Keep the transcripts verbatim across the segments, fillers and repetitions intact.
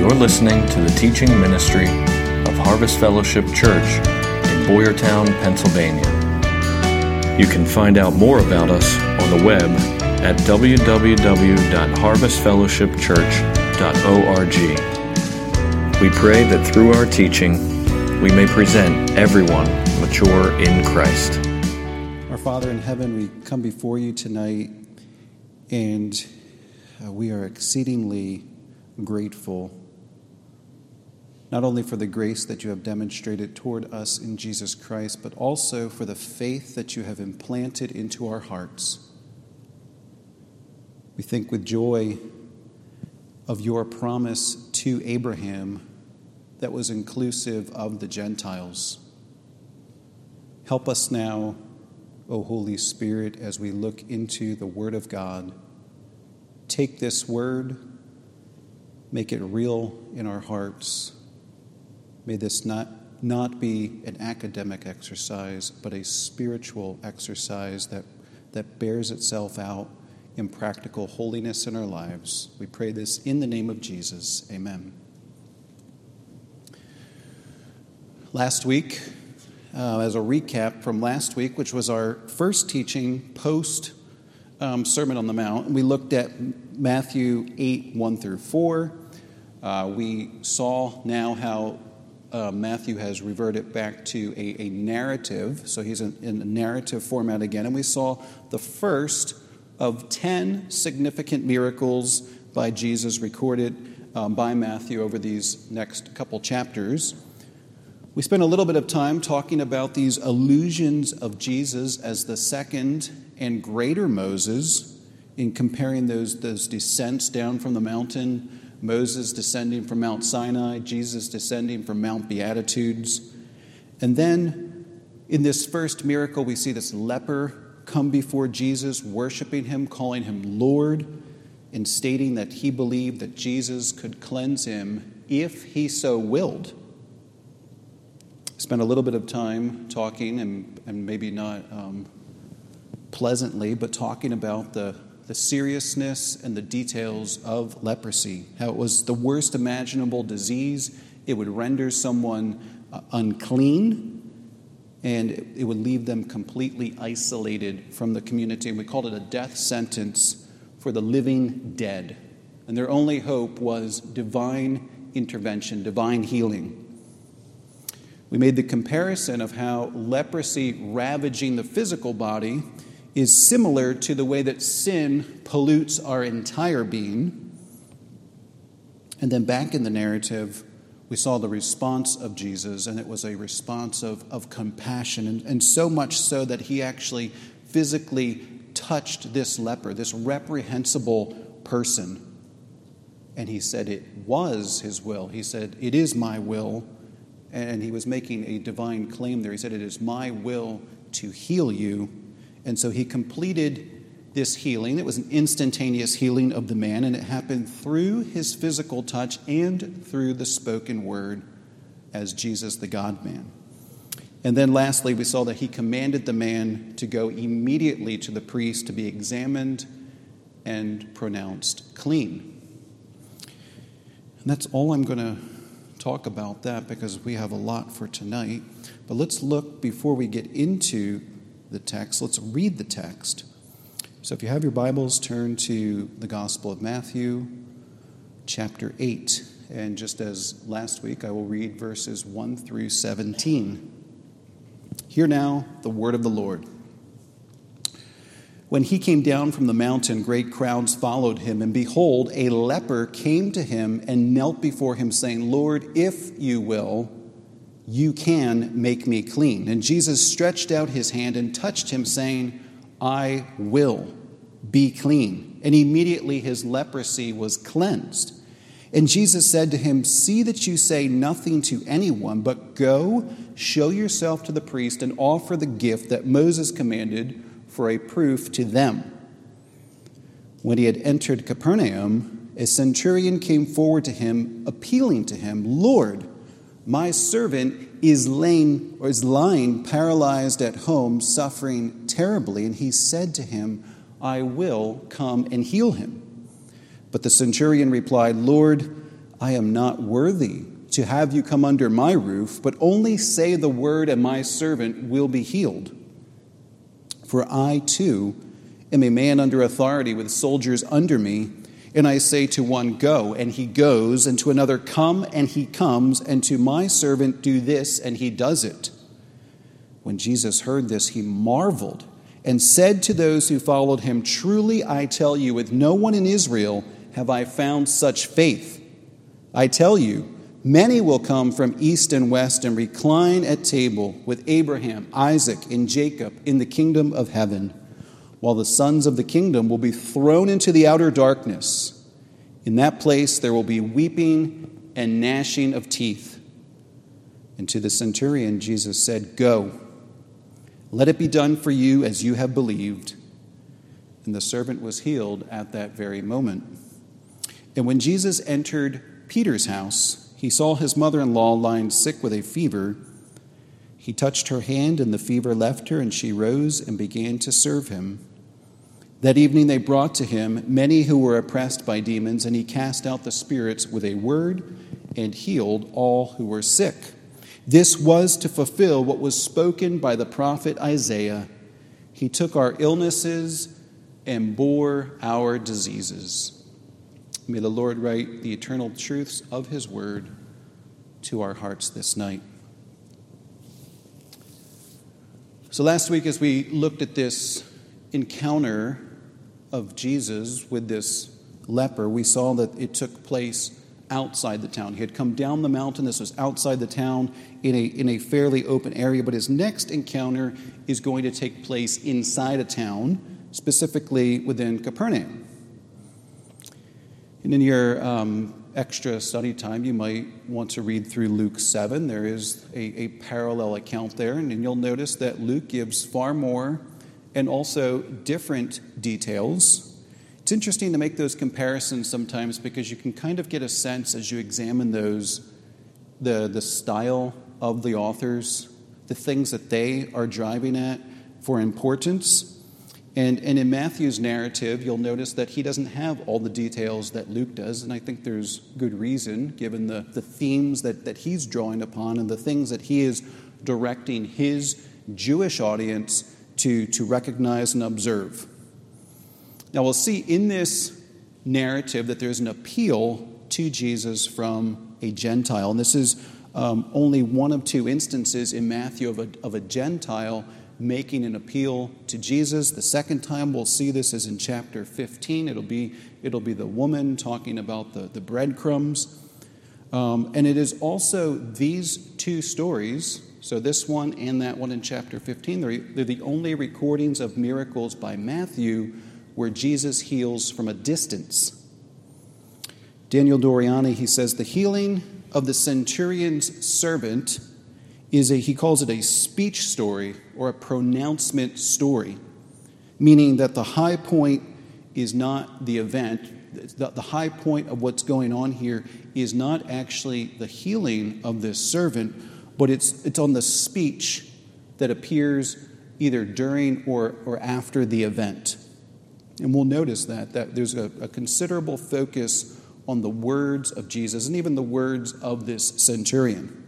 You're listening to the teaching ministry of Harvest Fellowship Church in Boyertown, Pennsylvania. You can find out more about us on the web at w w w dot harvest fellowship church dot org. We pray that through our teaching, we may present everyone mature in Christ. Our Father in heaven, we come before you tonight, and uh, we are exceedingly grateful, not only for the grace that you have demonstrated toward us in Jesus Christ, but also for the faith that you have implanted into our hearts. We think with joy of your promise to Abraham that was inclusive of the Gentiles. Help us now, O Holy Spirit, as we look into the Word of God. Take this Word, make it real in our hearts. May this not, not be an academic exercise, but a spiritual exercise that, that bears itself out in practical holiness in our lives. We pray this in the name of Jesus. Amen. Last week, uh, as a recap from last week, which was our first teaching post um, Sermon on the Mount, we looked at Matthew eight, one through four. Uh, we saw now how uh, Matthew has reverted back to a, a narrative, so he's in, in a narrative format again, and we saw the first of ten significant miracles by Jesus recorded um, by Matthew over these next couple chapters. We spent a little bit of time talking about these allusions of Jesus as the second and greater Moses, in comparing those, those descents down from the mountain, Moses descending from Mount Sinai, Jesus descending from Mount Beatitudes. And then in this first miracle, we see this leper come before Jesus, worshiping him, calling him Lord, and stating that he believed that Jesus could cleanse him if he so willed. Spent a little bit of time talking, and, and maybe not um, pleasantly, but talking about the, the seriousness and the details of leprosy, how it was the worst imaginable disease. It would render someone uh, unclean, and it, it would leave them completely isolated from the community. And we called it a death sentence for the living dead. And their only hope was divine intervention, divine healing. We made the comparison of how leprosy ravaging the physical body is similar to the way that sin pollutes our entire being. And then back in the narrative, we saw the response of Jesus, and it was a response of, of compassion, and, and so much so that he actually physically touched this leper, this reprehensible person. And he said it was his will. He said, "It is my will." And he was making a divine claim there. He said, "It is my will to heal you." And so he completed this healing. It was an instantaneous healing of the man, and it happened through his physical touch and through the spoken word as Jesus, the God-man. And then lastly, we saw that he commanded the man to go immediately to the priest to be examined and pronounced clean. And that's all I'm going to talk about that, because we have a lot for tonight. But let's look, before we get into the text, let's read the text. So if you have your Bibles, turn to the Gospel of Matthew, chapter eight. And just as last week, I will read verses one through seventeen. Hear now the word of the Lord. When he came down from the mountain, great crowds followed him, and behold, a leper came to him and knelt before him, saying, "Lord, if you will, you can make me clean." And Jesus stretched out his hand and touched him, saying, "I will, be clean." And immediately his leprosy was cleansed. And Jesus said to him, "See that you say nothing to anyone, but go, show yourself to the priest, and offer the gift that Moses commanded for a proof to them." When he had entered Capernaum, a centurion came forward to him, appealing to him, "Lord, my servant is laying or is lying paralyzed at home, suffering terribly." And he said to him, "I will come and heal him." But the centurion replied, "Lord, I am not worthy to have you come under my roof, but only say the word and my servant will be healed. For I, too, am a man under authority with soldiers under me, and I say to one, go, and he goes, and to another, come, and he comes, and to my servant, do this, and he does it. When Jesus heard this, he marveled and said to those who followed him, truly I tell you, with no one in Israel have I found such faith. I tell you, many will come from east and west and recline at table with Abraham, Isaac, and Jacob in the kingdom of heaven, while the sons of the kingdom will be thrown into the outer darkness. In that place there will be weeping and gnashing of teeth. And to the centurion Jesus said, go, let it be done for you as you have believed. And the servant was healed at that very moment. And when Jesus entered Peter's house, he saw his mother-in-law lying sick with a fever. He touched her hand, and the fever left her, and she rose and began to serve him. That evening they brought to him many who were oppressed by demons, and he cast out the spirits with a word and healed all who were sick. This was to fulfill what was spoken by the prophet Isaiah. He took our illnesses and bore our diseases. May the Lord write the eternal truths of his word to our hearts this night. So last week, as we looked at this encounter of Jesus with this leper, we saw that it took place outside the town. He had come down the mountain. This was outside the town in a, in a fairly open area. But his next encounter is going to take place inside a town, specifically within Capernaum. And in your um, extra study time, you might want to read through Luke seven. There is a, a parallel account there, and you'll notice that Luke gives far more and also different details. It's interesting to make those comparisons sometimes because you can kind of get a sense as you examine those, the, the style of the authors, the things that they are driving at for importance. And, and in Matthew's narrative, you'll notice that he doesn't have all the details that Luke does, and I think there's good reason, given the, the themes that, that he's drawing upon and the things that he is directing his Jewish audience to, to recognize and observe. Now, we'll see in this narrative that there's an appeal to Jesus from a Gentile, and this is um, only one of two instances in Matthew of a, of a Gentile making an appeal to Jesus. The second time we'll see this is in chapter fifteen. It'll be it'll be the woman talking about the, the breadcrumbs. Um, and it is also these two stories, so this one and that one in chapter fifteen, they're, they're the only recordings of miracles by Matthew where Jesus heals from a distance. Daniel Doriani, he says, the healing of the centurion's servant is a, he calls it a speech story or a pronouncement story, meaning that the high point is not the event. The, the high point of what's going on here is not actually the healing of this servant, but it's it's on the speech that appears either during or, or after the event. And we'll notice that, that there's a, a considerable focus on the words of Jesus and even the words of this centurion.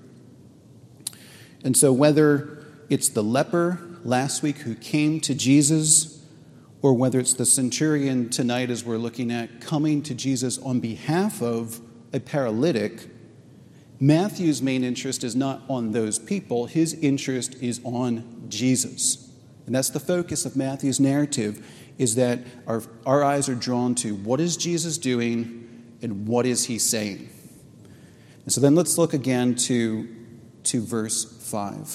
And so whether it's the leper last week who came to Jesus, or whether it's the centurion tonight as we're looking at coming to Jesus on behalf of a paralytic, Matthew's main interest is not on those people. His interest is on Jesus. And that's the focus of Matthew's narrative, is that our, our eyes are drawn to what is Jesus doing and what is he saying. And so then let's look again to, to verse five.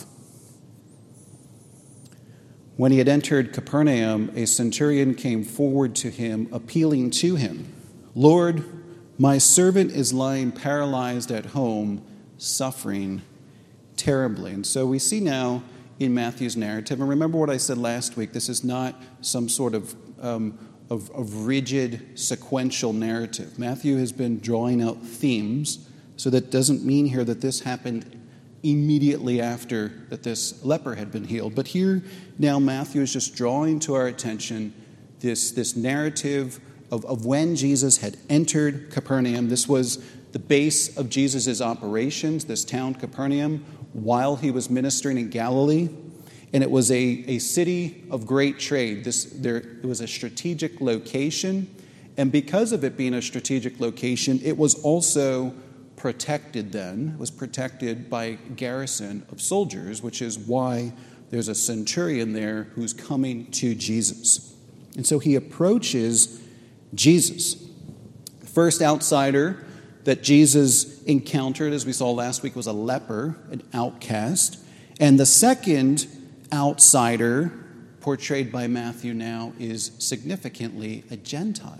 When he had entered Capernaum, a centurion came forward to him, appealing to him, Lord, my servant is lying paralyzed at home, suffering terribly. And so we see now in Matthew's narrative, and remember what I said last week, this is not some sort of, um, of, of rigid sequential narrative. Matthew has been drawing out themes, so that doesn't mean here that this happened immediately after that this leper had been healed. But here now Matthew is just drawing to our attention this, this narrative of, of when Jesus had entered Capernaum. This was the base of Jesus' operations, this town Capernaum, while he was ministering in Galilee. And it was a, a city of great trade. This, there, it was a strategic location. And because of it being a strategic location, it was also protected then. It was protected by a garrison of soldiers, which is why there's a centurion there who's coming to Jesus. And so he approaches Jesus. The first outsider that Jesus encountered, as we saw last week, was a leper, an outcast. And the second outsider, portrayed by Matthew now, is significantly a Gentile.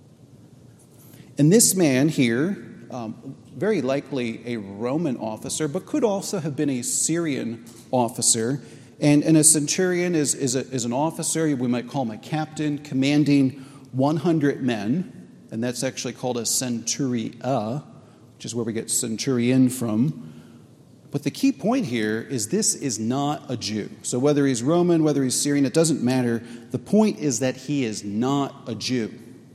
And this man here, um, very likely a Roman officer, but could also have been a Syrian officer. And, and a centurion is, is, a, is an officer, we might call him a captain, commanding one hundred men. And that's actually called a centuria, which is where we get centurion from. But the key point here is this is not a Jew. So whether he's Roman, whether he's Syrian, it doesn't matter. The point is that he is not a Jew.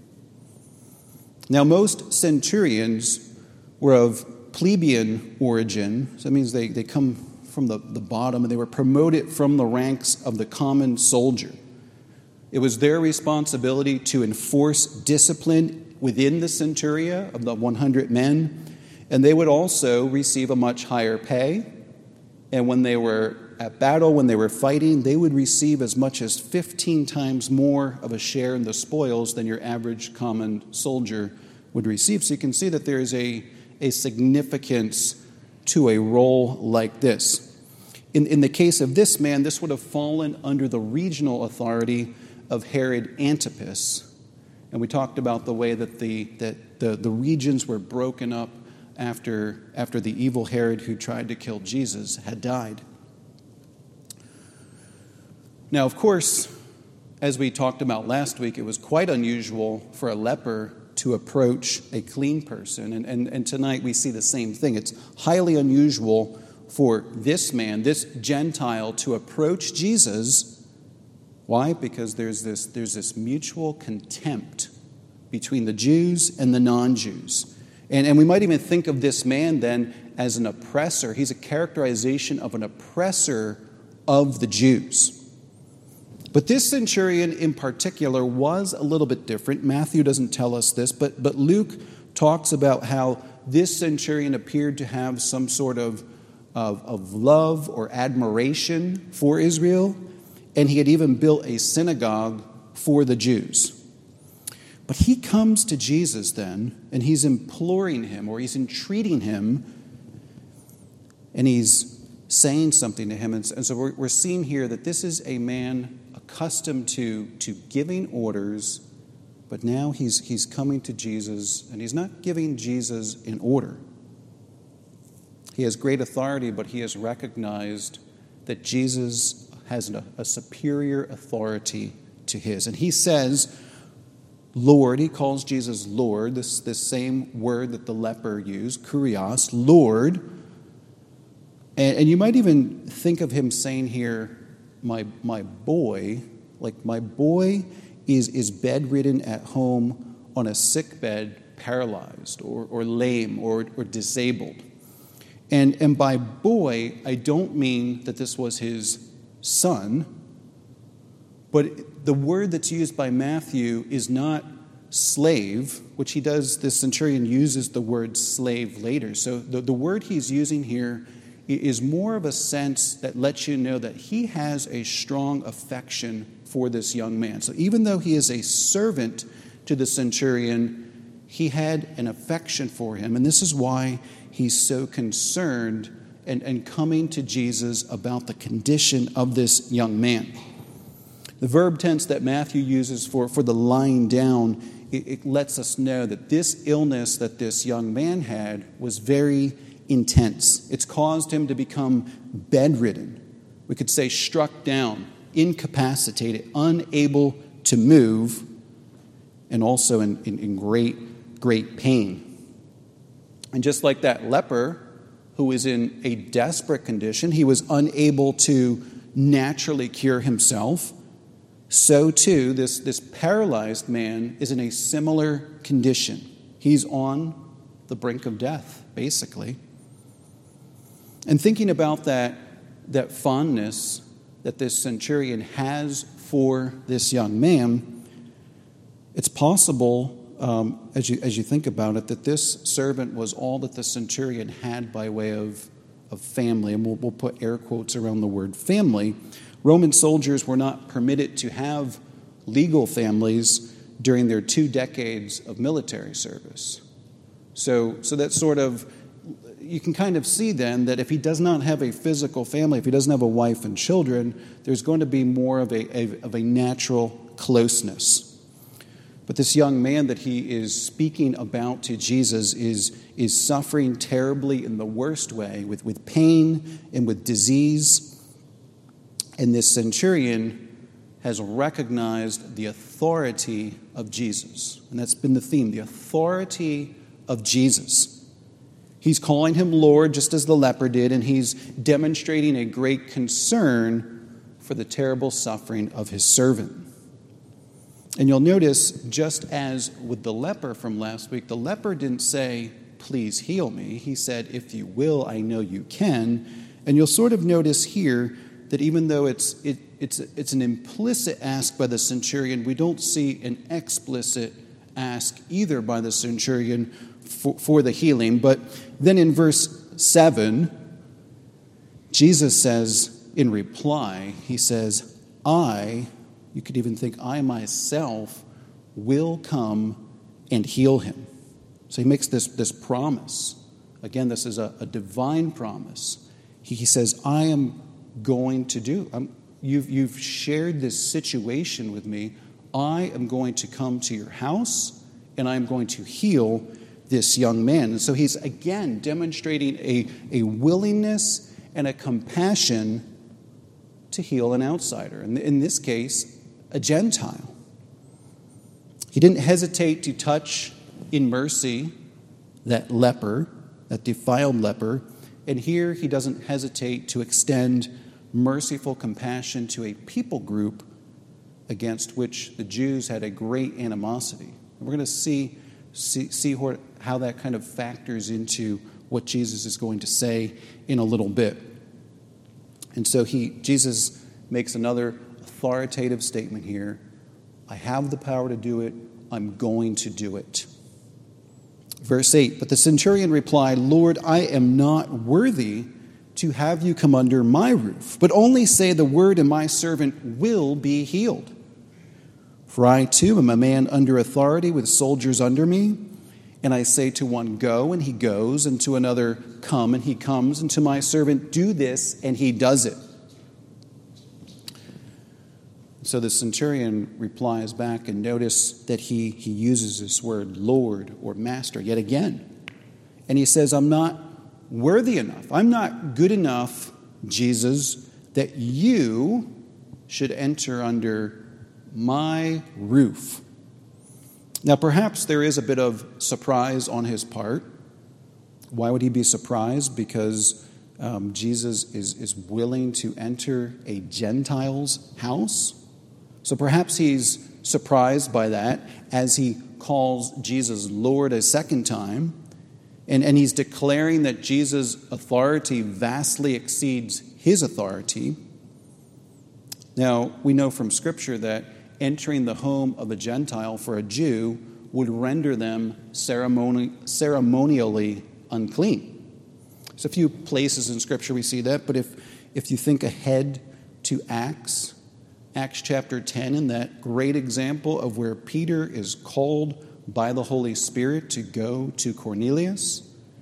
Now, most centurions were of plebeian origin. So that means they, they come from the, the bottom, and they were promoted from the ranks of the common soldier. It was their responsibility to enforce discipline within the centuria of the one hundred men, and they would also receive a much higher pay. And when they were at battle, when they were fighting, they would receive as much as fifteen times more of a share in the spoils than your average common soldier would receive. So you can see that there is a, a significance to a role like this. In, in the case of this man, this would have fallen under the regional authority of Herod Antipas. And we talked about the way that the that the, the regions were broken up after, after the evil Herod who tried to kill Jesus had died. Now, of course, as we talked about last week, it was quite unusual for a leper to approach a clean person. And, and, and tonight we see the same thing. It's highly unusual for this man, this Gentile, to approach Jesus. Why? Because there's this, there's this mutual contempt between the Jews and the non-Jews. And, and we might even think of this man then as an oppressor. He's a characterization of an oppressor of the Jews. But this centurion in particular was a little bit different. Matthew doesn't tell us this, but, but Luke talks about how this centurion appeared to have some sort of, of, of love or admiration for Israel, and he had even built a synagogue for the Jews. But he comes to Jesus then, and he's imploring him, or he's entreating him, and he's saying something to him. And so we're, we're seeing here that this is a man accustomed to, to giving orders, but now he's, he's coming to Jesus, and he's not giving Jesus an order. He has great authority, but he has recognized that Jesus has a, a superior authority to his. And he says, Lord, he calls Jesus Lord, this, this same word that the leper used, kurios, Lord. And, and you might even think of him saying here, my my boy, like my boy is, is bedridden at home on a sick bed, paralyzed or, or lame or, or disabled. And, and by boy, I don't mean that this was his son, but the word that's used by Matthew is not slave, which he does, this centurion uses the word slave later. So the, the word he's using here is more of a sense that lets you know that he has a strong affection for this young man. So even though he is a servant to the centurion, he had an affection for him. And this is why he's so concerned and, and coming to Jesus about the condition of this young man. The verb tense that Matthew uses for, for the lying down, it, it lets us know that this illness that this young man had was very intense. It's caused him to become bedridden. We could say struck down, incapacitated, unable to move, and also in, in, in great, great pain. And just like that leper who was in a desperate condition, he was unable to naturally cure himself. so too this, this paralyzed man is in a similar condition. He's on the brink of death, basically. And thinking about that, that fondness that this centurion has for this young man, it's possible, um, as you as you think about it, that this servant was all that the centurion had by way of, of family. And we'll, we'll put air quotes around the word family. Roman soldiers were not permitted to have legal families during their two decades of military service. So, so that sort of, you can kind of see then that if he does not have a physical family, if he doesn't have a wife and children, there's going to be more of a, a of a natural closeness. But this young man that he is speaking about to Jesus is, is suffering terribly in the worst way, with, with pain and with disease. And this centurion has recognized the authority of Jesus. And that's been the theme, the authority of Jesus. He's calling him Lord, just as the leper did, and he's demonstrating a great concern for the terrible suffering of his servant. And you'll notice, just as with the leper from last week, the leper didn't say, please heal me. He said, if you will, I know you can. And you'll sort of notice here that even though it's it, it's it's an implicit ask by the centurion, we don't see an explicit ask either by the centurion for, for the healing. But then in verse seven, Jesus says in reply, he says, I, you could even think, I myself will come and heal him. So he makes this, this promise. Again, this is a, a divine promise. He, he says, I am going to do. I'm, you've, you've shared this situation with me. I am going to come to your house, and I'm going to heal this young man. And so he's, again, demonstrating a, a willingness and a compassion to heal an outsider. And in this case, a Gentile. He didn't hesitate to touch in mercy that leper, that defiled leper. And here he doesn't hesitate to extend merciful compassion to a people group against which the Jews had a great animosity. And we're going to see, see, see how that kind of factors into what Jesus is going to say in a little bit. And so he, Jesus makes another authoritative statement here. I have the power to do it. I'm going to do it. Verse eight, but the centurion replied, Lord, I am not worthy to have you come under my roof, but only say the word and my servant will be healed. For I too am a man under authority with soldiers under me, and I say to one, go, and he goes, and to another, come, and he comes, and to my servant, do this, and he does it. So the centurion replies back, and notice that he, he uses this word, Lord or Master, yet again. And he says, I'm not worthy enough. I'm not good enough, Jesus, that you should enter under my roof. Now, perhaps there is a bit of surprise on his part. Why would he be surprised? Because um, Jesus is, is willing to enter a Gentile's house. So perhaps he's surprised by that as he calls Jesus Lord a second time. And, and he's declaring that Jesus' authority vastly exceeds his authority. Now, we know from Scripture that entering the home of a Gentile for a Jew would render them ceremoni- ceremonially unclean. There's a few places in Scripture we see that, but if, if you think ahead to Acts, Acts chapter ten, and that great example of where Peter is called by the Holy Spirit to go to Cornelius.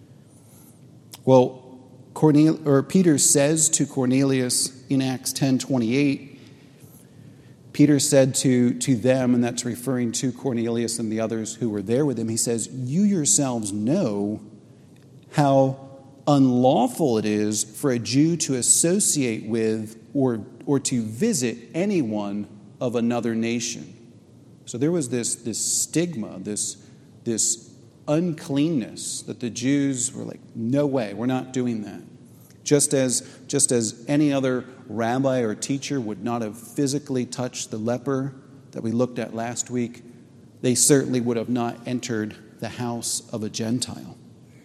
Well, Cornel- or Peter says to Cornelius in Acts ten twenty-eight, Peter said to, to them, and that's referring to Cornelius and the others who were there with him, he says, you yourselves know how unlawful it is for a Jew to associate with or, or to visit anyone of another nation. So there was this, this stigma, this, this uncleanness that the Jews were like, no way, we're not doing that. Just as, just as any other rabbi or teacher would not have physically touched the leper that we looked at last week, they certainly would have not entered the house of a Gentile.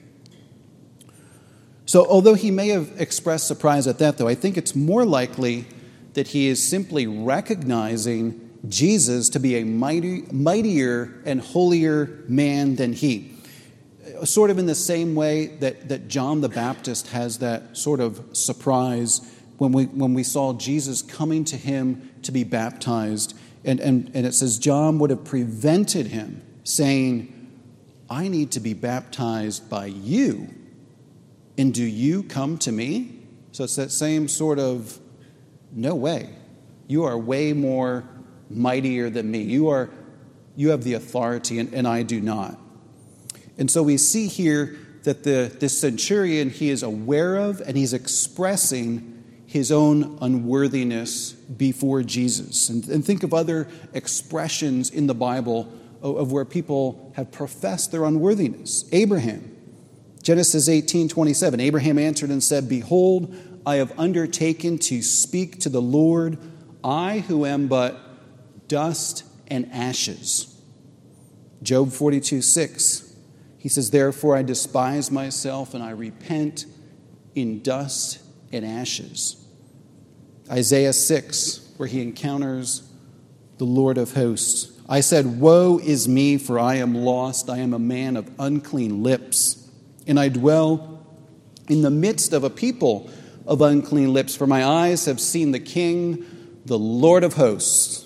So although he may have expressed surprise at that, though, I think it's more likely that he is simply recognizing Jesus to be a mighty, mightier and holier man than he. Sort of in the same way that, that John the Baptist has that sort of surprise when we when we saw Jesus coming to him to be baptized. And, and, and it says John would have prevented him, saying, I need to be baptized by you, and do you come to me? So it's that same sort of, no way. You are way more mightier than me. You are, you have the authority, and, and I do not. And so we see here that the this centurion, he is aware of and he's expressing his own unworthiness before Jesus. And, and think of other expressions in the Bible of, of where people have professed their unworthiness. Abraham, Genesis eighteen twenty-seven. Abraham answered and said, Behold, I have undertaken to speak to the Lord, I who am but dust and ashes. Job forty-two six. He says, Therefore I despise myself and I repent in dust and ashes. Isaiah six, where he encounters the Lord of hosts. I said, Woe is me, for I am lost. I am a man of unclean lips, and I dwell in the midst of a people of unclean lips, for my eyes have seen the King, the Lord of hosts.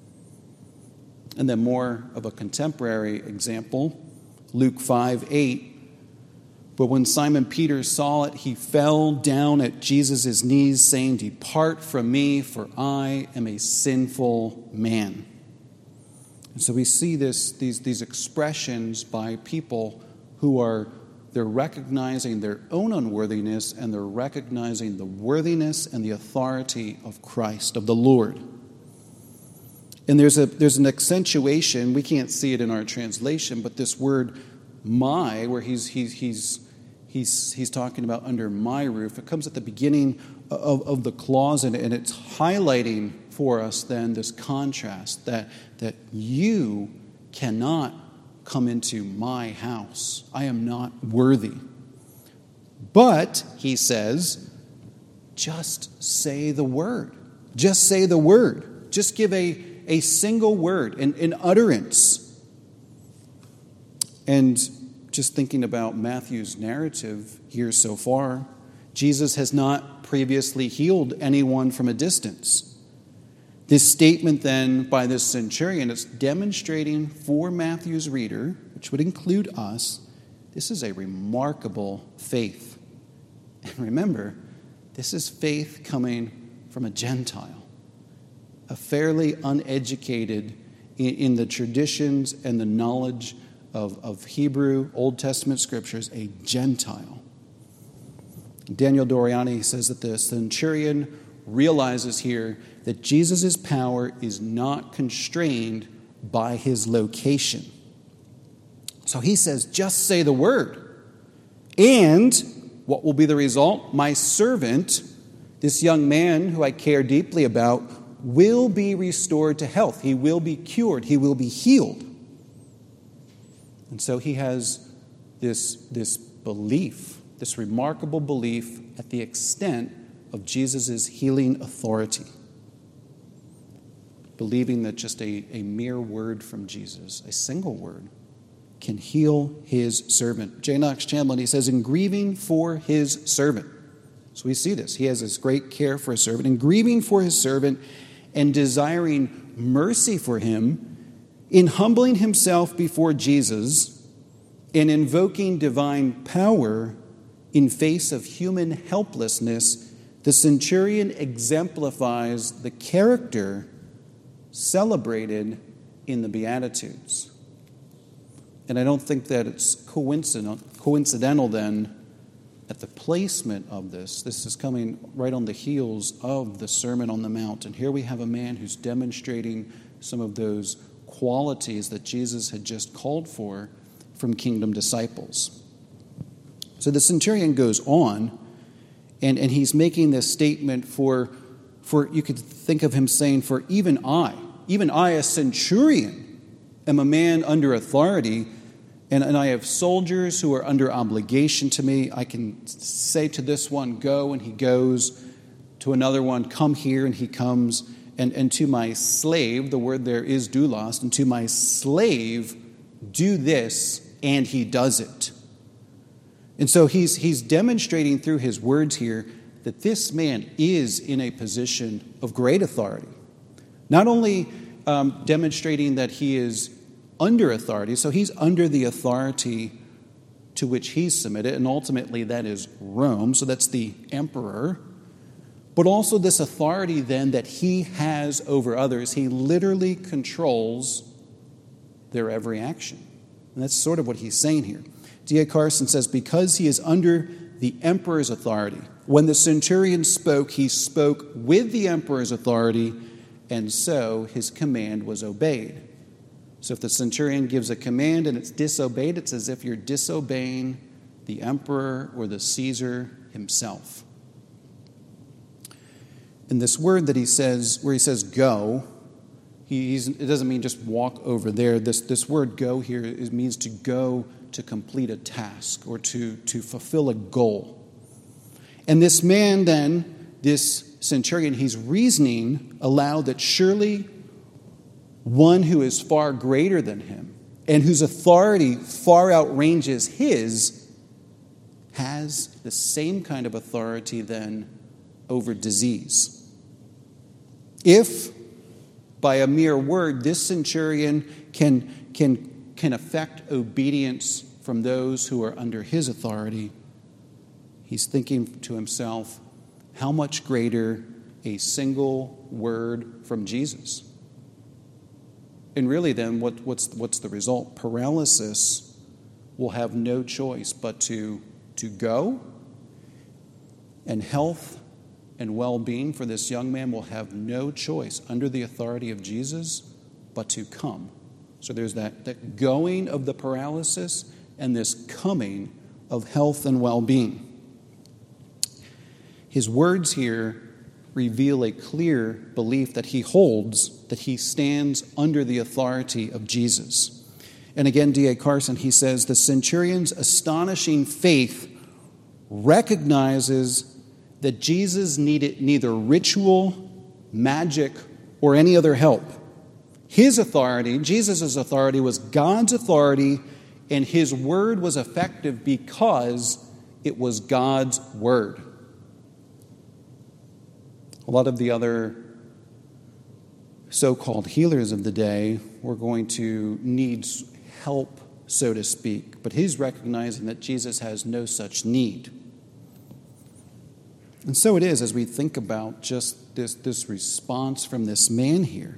And then more of a contemporary example, Luke five eight. But when Simon Peter saw it, he fell down at Jesus' knees, saying, Depart from me, for I am a sinful man. And so we see this, these, these expressions by people who are, they're recognizing their own unworthiness, and they're recognizing the worthiness and the authority of Christ, of the Lord. And there's a there's an accentuation, we can't see it in our translation, but this word my, where he's he's he's he's he's talking about under my roof, it comes at the beginning of, of the clause, and, and it's highlighting for us then this contrast that that you cannot come into my house. I am not worthy. But, he says, just say the word. Just say the word. Just give a A single word, an, an utterance. And just thinking about Matthew's narrative here so far, Jesus has not previously healed anyone from a distance. This statement then by this centurion is demonstrating for Matthew's reader, which would include us, this is a remarkable faith. And remember, this is faith coming from a Gentile. A fairly uneducated in, in the traditions and the knowledge of, of Hebrew Old Testament scriptures, a Gentile. Daniel Doriani says that the centurion realizes here that Jesus' power is not constrained by his location. So he says, just say the word. And what will be the result? My servant, this young man who I care deeply about, will be restored to health. He will be cured. He will be healed. And so he has this, this belief, this remarkable belief at the extent of Jesus' healing authority. Believing that just a, a mere word from Jesus, a single word, can heal his servant. J. Knox Chamberlain, he says, in grieving for his servant. So we see this. He has this great care for his servant. In grieving for his servant and desiring mercy for him, in humbling himself before Jesus and invoking divine power in face of human helplessness, the centurion exemplifies the character celebrated in the Beatitudes. And I don't think that it's coincidental, coincidental then that the placement of this, this is coming right on the heels of the Sermon on the Mount. And here we have a man who's demonstrating some of those qualities that Jesus had just called for from kingdom disciples. So the centurion goes on, And, and he's making this statement for, for, you could think of him saying, for even I, even I, a centurion, am a man under authority, and, and I have soldiers who are under obligation to me. I can say to this one, go, and he goes. To another one, come here, and he comes. And, and to my slave, the word there is doulos, and to my slave, do this, and he does it. And so he's, he's demonstrating through his words here that this man is in a position of great authority. Not only um, demonstrating that he is under authority, so he's under the authority to which he's submitted, and ultimately that is Rome, so that's the emperor, but also this authority then that he has over others. He literally controls their every action. And that's sort of what he's saying here. D A Carson says, because he is under the emperor's authority. When the centurion spoke, he spoke with the emperor's authority, and so his command was obeyed. So if the centurion gives a command and it's disobeyed, it's as if you're disobeying the emperor or the Caesar himself. And this word that he says, where he says go, he, he's, it doesn't mean just walk over there. This, this word go here is, means to go to complete a task or to, to fulfill a goal. And this man then, this centurion, he's reasoning aloud that surely one who is far greater than him and whose authority far outranges his has the same kind of authority then over disease. If by a mere word this centurion can, can, can affect obedience from those who are under his authority, he's thinking to himself, how much greater a single word from Jesus? And really then, what, what's, what's the result? Paralysis will have no choice but to, to go, and health and well-being for this young man will have no choice under the authority of Jesus but to come. So there's that, that going of the paralysis and this coming of health and well-being. His words here reveal a clear belief that he holds that he stands under the authority of Jesus. And again, D A Carson, he says, the centurion's astonishing faith recognizes that Jesus needed neither ritual, magic, or any other help. His authority, Jesus' authority, was God's authority, and his word was effective because it was God's word. A lot of the other so-called healers of the day were going to need help, so to speak, but he's recognizing that Jesus has no such need. And so it is as we think about just this, this response from this man here,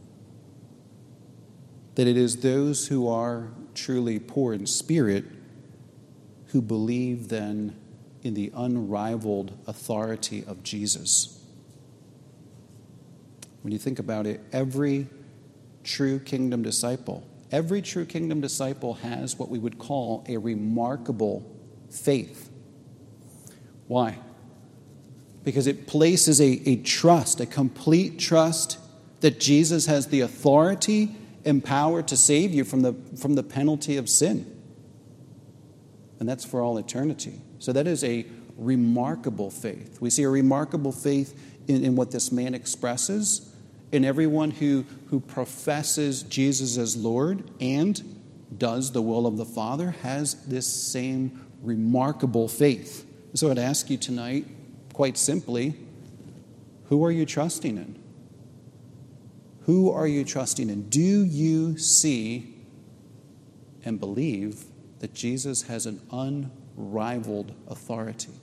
that it is those who are truly poor in spirit who believe then in the unrivaled authority of Jesus. When you think about it, every true kingdom disciple, every true kingdom disciple has what we would call a remarkable faith. Why? Because it places a, a trust, a complete trust that Jesus has the authority and power to save you from the, from the penalty of sin. And that's for all eternity. So that is a remarkable faith. We see a remarkable faith in, in what this man expresses, in everyone who, who professes Jesus as Lord and does the will of the Father has this same remarkable faith. So I'd ask you tonight, quite simply, who are you trusting in? Who are you trusting in? Do you see and believe that Jesus has an unrivaled authority?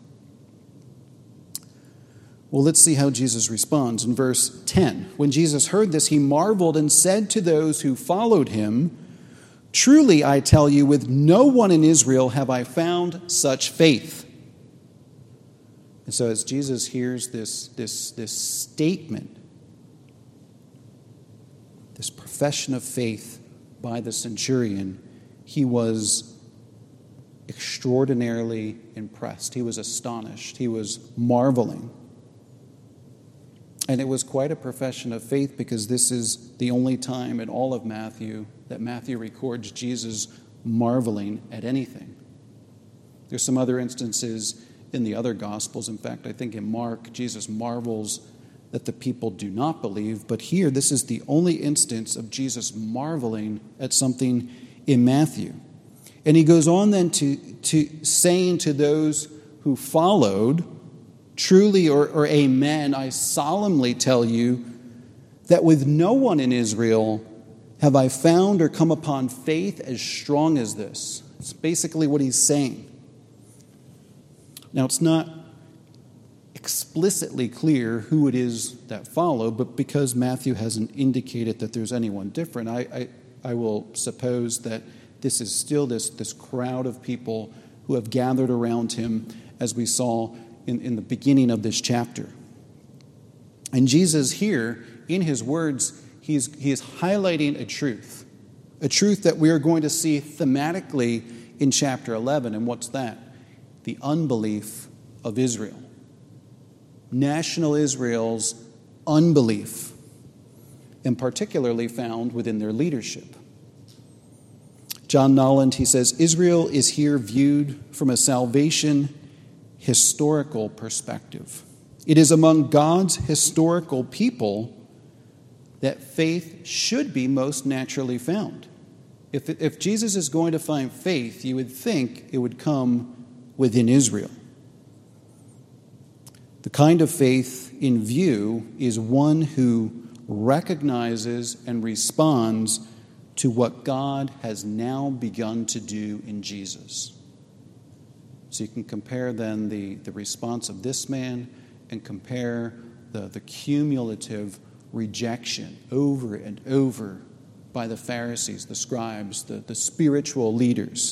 Well, let's see how Jesus responds. In verse ten, when Jesus heard this, he marveled and said to those who followed him, "Truly, I tell you, with no one in Israel have I found such faith." And so as Jesus hears this, this, this statement, this profession of faith by the centurion, he was extraordinarily impressed. He was astonished. He was marveling. And it was quite a profession of faith, because this is the only time in all of Matthew that Matthew records Jesus marveling at anything. There's some other instances in the other Gospels. In fact, I think in Mark, Jesus marvels that the people do not believe. But here, this is the only instance of Jesus marveling at something in Matthew. And he goes on then to, to saying to those who followed, truly or, or amen, I solemnly tell you that with no one in Israel have I found or come upon faith as strong as this. It's basically what he's saying. Now, it's not explicitly clear who it is that followed, but because Matthew hasn't indicated that there's anyone different, I, I, I will suppose that this is still this, this crowd of people who have gathered around him, as we saw in, in the beginning of this chapter. And Jesus here, in his words, he's, he is highlighting a truth, a truth that we are going to see thematically in chapter eleven. And what's that? The unbelief of Israel. National Israel's unbelief, and particularly found within their leadership. John Nolland, he says, Israel is here viewed from a salvation historical perspective. It is among God's historical people that faith should be most naturally found. If, if Jesus is going to find faith, you would think it would come within Israel. The kind of faith in view is one who recognizes and responds to what God has now begun to do in Jesus. So you can compare then the, the response of this man and compare the, the cumulative rejection over and over by the Pharisees, the scribes, the, the spiritual leaders.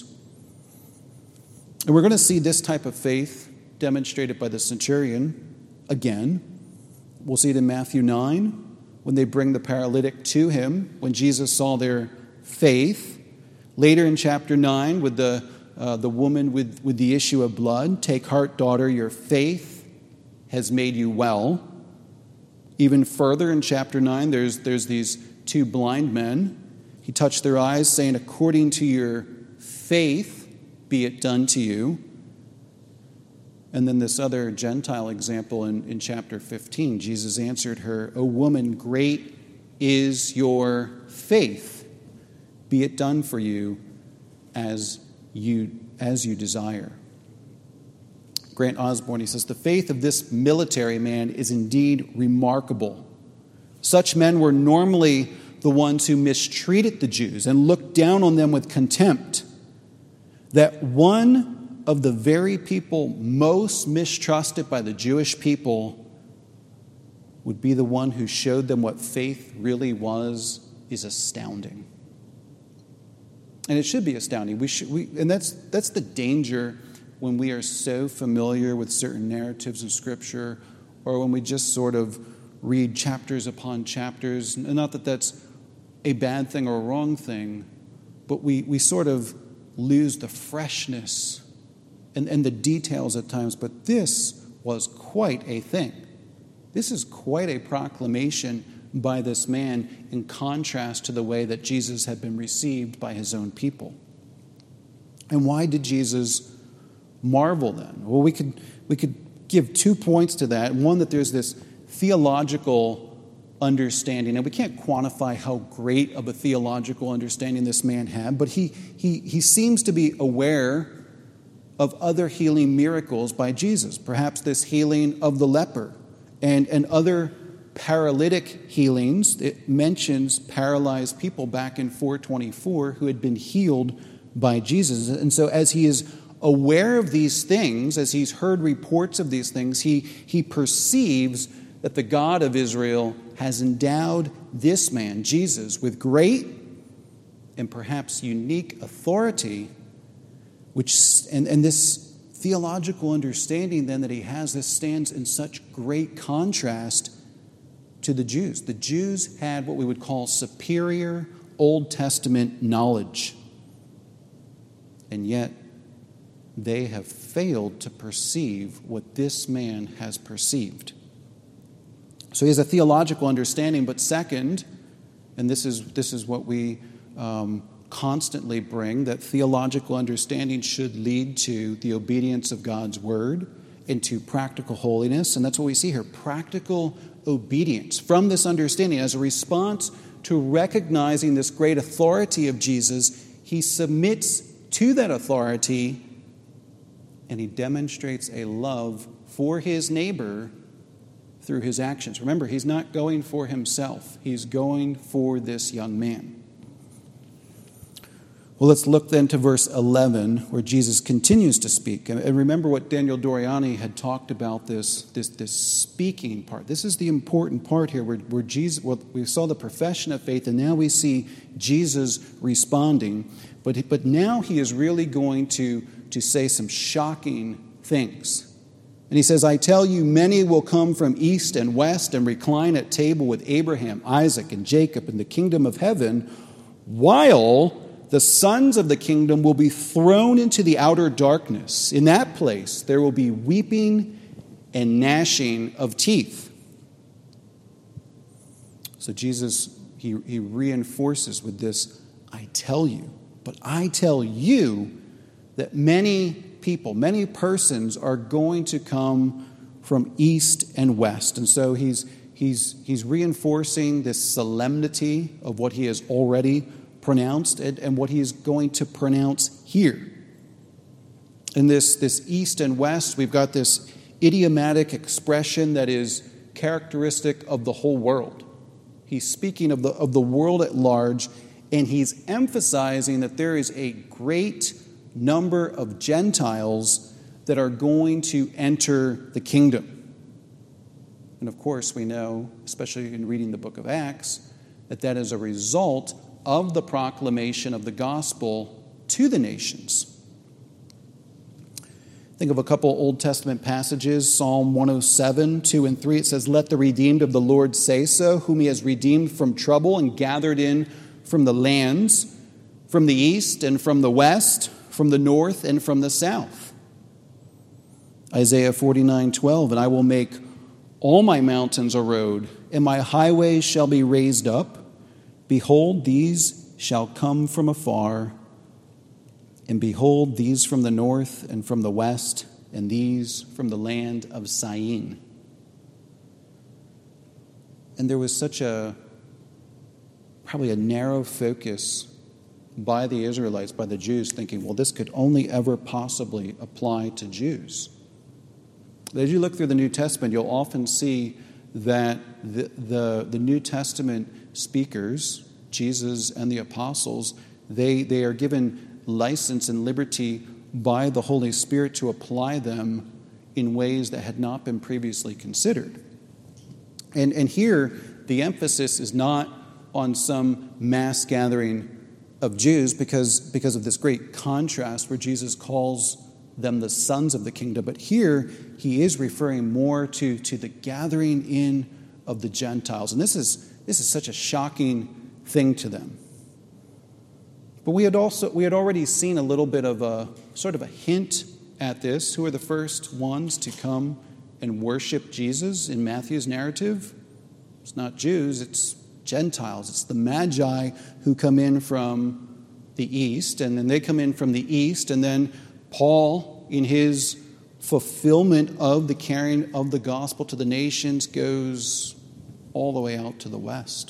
And we're going to see this type of faith demonstrated by the centurion again. We'll see it in Matthew nine, when they bring the paralytic to him, when Jesus saw their faith. Later in chapter nine, with the uh, the woman with, with the issue of blood, take heart, daughter, your faith has made you well. Even further in chapter nine, there's, there's these two blind men. He touched their eyes, saying, according to your faith, be it done to you. And then this other Gentile example in, in chapter fifteen, Jesus answered her, O woman, great is your faith. Be it done for you as you, as you desire. Grant Osborne, he says, the faith of this military man is indeed remarkable. Such men were normally the ones who mistreated the Jews and looked down on them with contempt. That one of the very people most mistrusted by the Jewish people would be the one who showed them what faith really was is astounding. And it should be astounding. We should, we, and that's that's the danger when we are so familiar with certain narratives in Scripture, or when we just sort of read chapters upon chapters. And not that that's a bad thing or a wrong thing, but we, we sort of lose the freshness and, and the details at times. But this was quite a thing. This is quite a proclamation by this man, in contrast to the way that Jesus had been received by his own people. And why did Jesus marvel then? Well, we could we could give two points to that. One, that there's this theological understanding, and we can't quantify how great of a theological understanding this man had, but he he he seems to be aware of other healing miracles by Jesus. Perhaps this healing of the leper and, and other paralytic healings. It mentions paralyzed people back in four twenty-four who had been healed by Jesus. And so as he is aware of these things, as he's heard reports of these things, he, he perceives that the God of Israel has endowed this man, Jesus, with great and perhaps unique authority, which and, and this theological understanding then that he has, this stands in such great contrast to the Jews. The Jews had what we would call superior Old Testament knowledge. And yet, they have failed to perceive what this man has perceived. So he has a theological understanding, but second, and this is this is what we um, constantly bring, that theological understanding should lead to the obedience of God's word and to practical holiness. And that's what we see here, practical obedience from this understanding. As a response to recognizing this great authority of Jesus, he submits to that authority and he demonstrates a love for his neighbor through his actions. Remember, he's not going for himself. He's going for this young man. Well, let's look then to verse eleven, where Jesus continues to speak. And remember what Daniel Doriani had talked about, this, this, this speaking part. This is the important part here, where, where Jesus, well, we saw the profession of faith, and now we see Jesus responding. But, but now he is really going to, to say some shocking things. And he says, I tell you, many will come from east and west and recline at table with Abraham, Isaac, and Jacob in the kingdom of heaven, while the sons of the kingdom will be thrown into the outer darkness. In that place, there will be weeping and gnashing of teeth. So Jesus, he, he reinforces with this, I tell you. But I tell you that many people, many persons are going to come from east and west. And so he's, he's, he's reinforcing this solemnity of what he has already pronounced and, and what he is going to pronounce here. In this, this east and west, we've got this idiomatic expression that is characteristic of the whole world. He's speaking of the, of the world at large, and he's emphasizing that there is a great number of Gentiles that are going to enter the kingdom. And of course, we know, especially in reading the book of Acts, that that is a result of the proclamation of the gospel to the nations. Think of a couple Old Testament passages. Psalm one oh seven, two and three. It says, let the redeemed of the Lord say so, whom he has redeemed from trouble and gathered in from the lands, from the east and from the west, from the north and from the south. Isaiah forty-nine, twelve, and I will make all my mountains a road, and my highways shall be raised up. Behold, these shall come from afar, and behold, these from the north and from the west, and these from the land of Syene. And there was such a, probably a narrow focus by the Israelites, by the Jews, thinking, well, this could only ever possibly apply to Jews. But as you look through the New Testament, you'll often see that the, the, the New Testament speakers, Jesus and the apostles, they, they are given license and liberty by the Holy Spirit to apply them in ways that had not been previously considered. And, and here, the emphasis is not on some mass gathering of Jews because, because of this great contrast where Jesus calls them the sons of the kingdom. But here, he is referring more to, to the gathering in of the Gentiles. And this is, this is such a shocking thing to them. But we had also we had already seen a little bit of a sort of a hint at this. Who are the first ones to come and worship Jesus in Matthew's narrative? It's not Jews, it's Gentiles. It's the Magi who come in from the east, and then they come in from the east, and then Paul, in his fulfillment of the carrying of the gospel to the nations, goes all the way out to the west.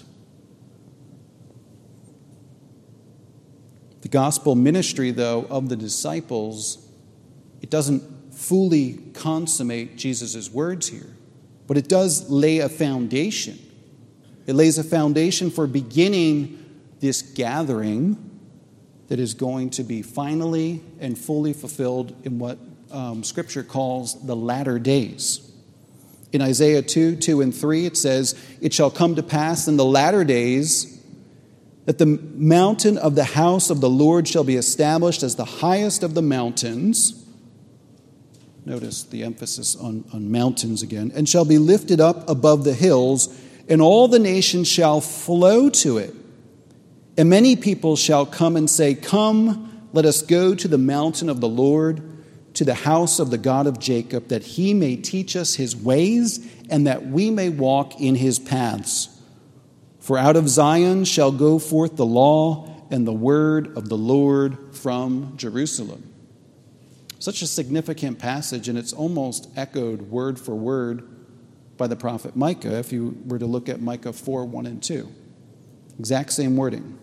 The gospel ministry, though, of the disciples, it doesn't fully consummate Jesus' words here, but it does lay a foundation. It lays a foundation for beginning this gathering that is going to be finally and fully fulfilled in what um, Scripture calls the latter days. In Isaiah two, two and three, it says, it shall come to pass in the latter days that the mountain of the house of the Lord shall be established as the highest of the mountains. Notice the emphasis on, on mountains again. And shall be lifted up above the hills, and all the nations shall flow to it. And many people shall come and say, come, let us go to the mountain of the Lord, to the house of the God of Jacob, that he may teach us his ways, and that we may walk in his paths. For out of Zion shall go forth the law and the word of the Lord from Jerusalem. Such a significant passage, and it's almost echoed word for word by the prophet Micah, if you were to look at Micah four, one and two. Exact same wording.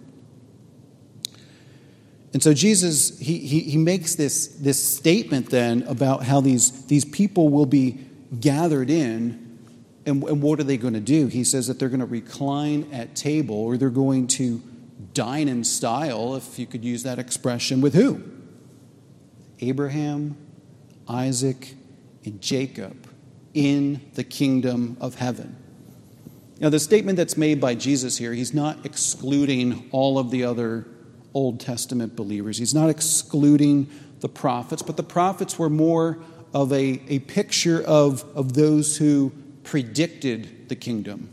And so Jesus, he, he, he makes this, this statement then about how these, these people will be gathered in, and, and what are they going to do? He says that they're going to recline at table, or they're going to dine in style, if you could use that expression, with who? Abraham, Isaac, and Jacob in the kingdom of heaven. Now, the statement that's made by Jesus here, he's not excluding all of the other Old Testament believers. He's not excluding the prophets, but the prophets were more of a, a picture of, of those who predicted the kingdom.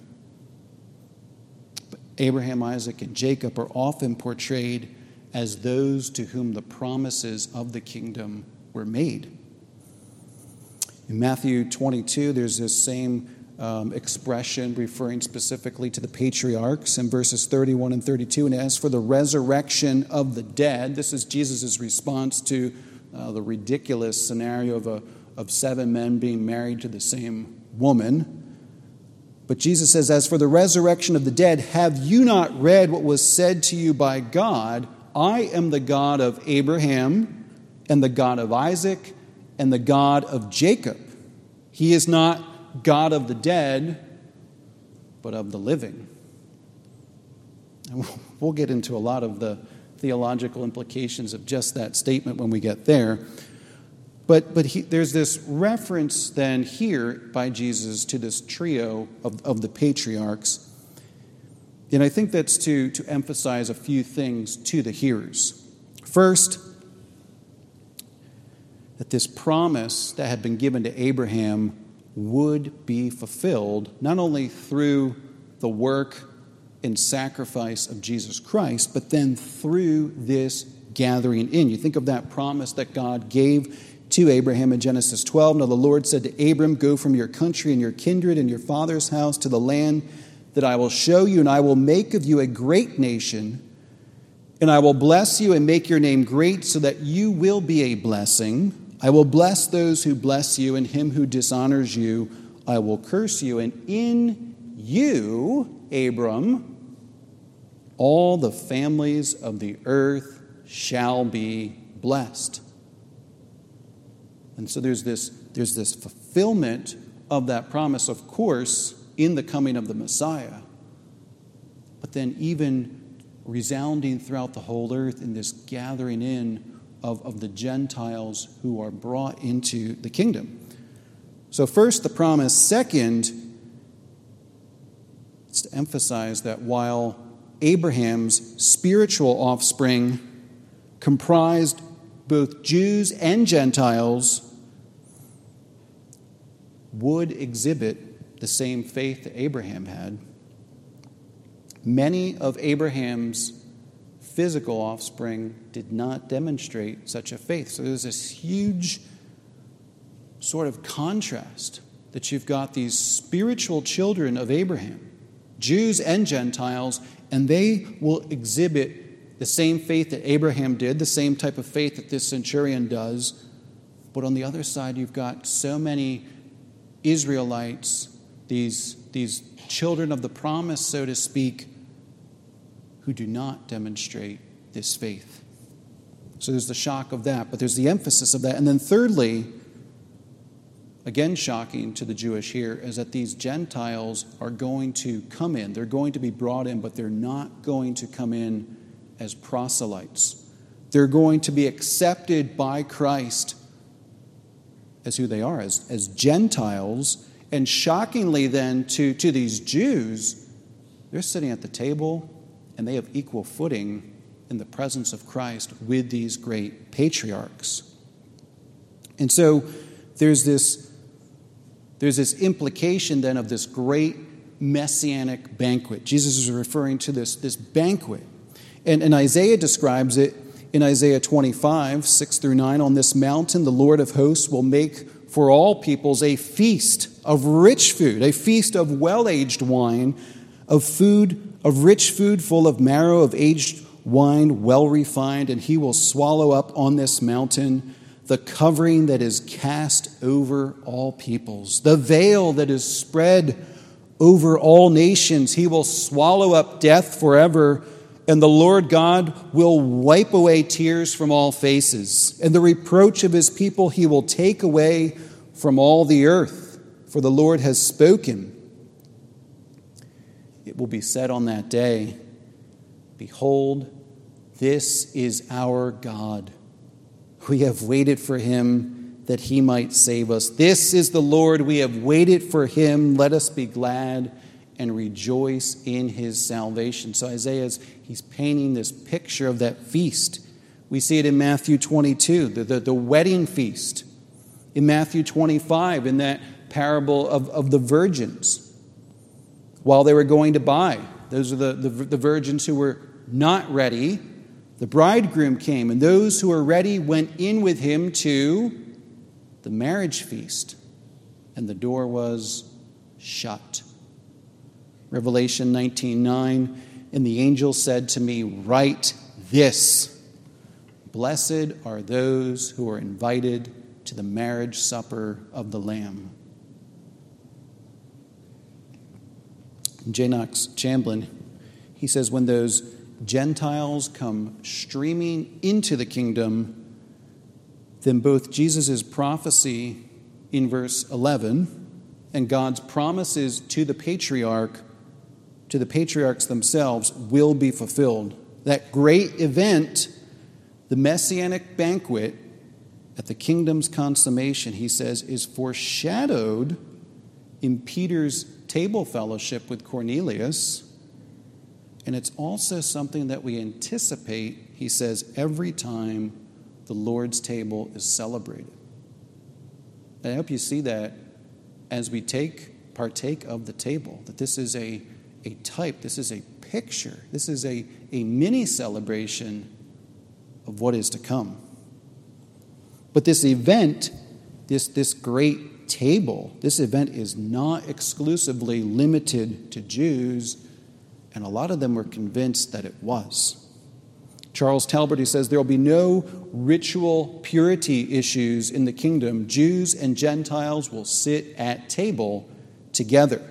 But Abraham, Isaac, and Jacob are often portrayed as those to whom the promises of the kingdom were made. In Matthew twenty-two, there's this same Um, expression referring specifically to the patriarchs in verses thirty-one and thirty-two. And as for the resurrection of the dead, this is Jesus' response to uh, the ridiculous scenario of, a, of seven men being married to the same woman. But Jesus says, as for the resurrection of the dead, have you not read what was said to you by God? I am the God of Abraham and the God of Isaac and the God of Jacob. He is not God of the dead, but of the living. And we'll get into a lot of the theological implications of just that statement when we get there. But but he, there's this reference then here by Jesus to this trio of, of the patriarchs. And I think that's to, to emphasize a few things to the hearers. First, that this promise that had been given to Abraham would be fulfilled not only through the work and sacrifice of Jesus Christ, but then through this gathering in. You think of that promise that God gave to Abraham in Genesis twelve. Now the Lord said to Abram, go from your country and your kindred and your father's house to the land that I will show you, and I will make of you a great nation, and I will bless you and make your name great so that you will be a blessing. I will bless those who bless you, and him who dishonors you I will curse you. And in you, Abram, all the families of the earth shall be blessed. And so there's this, there's this fulfillment of that promise, of course, in the coming of the Messiah. But then even resounding throughout the whole earth in this gathering in Of, of the Gentiles who are brought into the kingdom. So first, the promise. Second, it's to emphasize that while Abraham's spiritual offspring comprised both Jews and Gentiles, would exhibit the same faith that Abraham had. Many of Abraham's physical offspring did not demonstrate such a faith. So there's this huge sort of contrast that you've got these spiritual children of Abraham, Jews and Gentiles, and they will exhibit the same faith that Abraham did, the same type of faith that this centurion does. But on the other side, you've got so many Israelites, these, these children of the promise, so to speak, who do not demonstrate this faith. So there's the shock of that, but there's the emphasis of that. And then thirdly, again shocking to the Jewish here, is that these Gentiles are going to come in. They're going to be brought in, but they're not going to come in as proselytes. They're going to be accepted by Christ as who they are, as, as Gentiles. And shockingly then to, to these Jews, they're sitting at the table and they have equal footing in the presence of Christ with these great patriarchs. And so there's this, there's this implication then of this great messianic banquet. Jesus is referring to this, this banquet. And, and Isaiah describes it in Isaiah twenty-five, six through nine, on this mountain the Lord of hosts will make for all peoples a feast of rich food, a feast of well-aged wine, of food, of rich food full of marrow, of aged wine well refined, and he will swallow up on this mountain the covering that is cast over all peoples, the veil that is spread over all nations. He will swallow up death forever, and the Lord God will wipe away tears from all faces, and the reproach of his people he will take away from all the earth, for the Lord has spoken. It will be said on that day, behold, this is our God. We have waited for him that he might save us. This is the Lord. We have waited for him. Let us be glad and rejoice in his salvation. So Isaiah, is, he's painting this picture of that feast. We see it in Matthew twenty-two, the, the, the wedding feast. In Matthew twenty-five, in that parable of, of the virgins, while they were going to buy. Those are the, the, the virgins who were not ready. The bridegroom came, and those who were ready went in with him to the marriage feast, and the door was shut. Revelation nineteen nine, and the angel said to me, write this, blessed are those who are invited to the marriage supper of the Lamb. J. Knox Chamberlain, he says, when those Gentiles come streaming into the kingdom, then both Jesus' prophecy in verse eleven and God's promises to the patriarch, to the patriarchs themselves, will be fulfilled. That great event, the messianic banquet at the kingdom's consummation, he says, is foreshadowed in Peter's table fellowship with Cornelius. And it's also something that we anticipate, he says, every time the Lord's table is celebrated. And I hope you see that as we take partake of the table, that this is a, a type, this is a picture, this is a, a mini celebration of what is to come. But this event, this, this great table, this event is not exclusively limited to Jews, and a lot of them were convinced that it was. Charles Talbert, he says, there will be no ritual purity issues in the kingdom. Jews and Gentiles will sit at table together.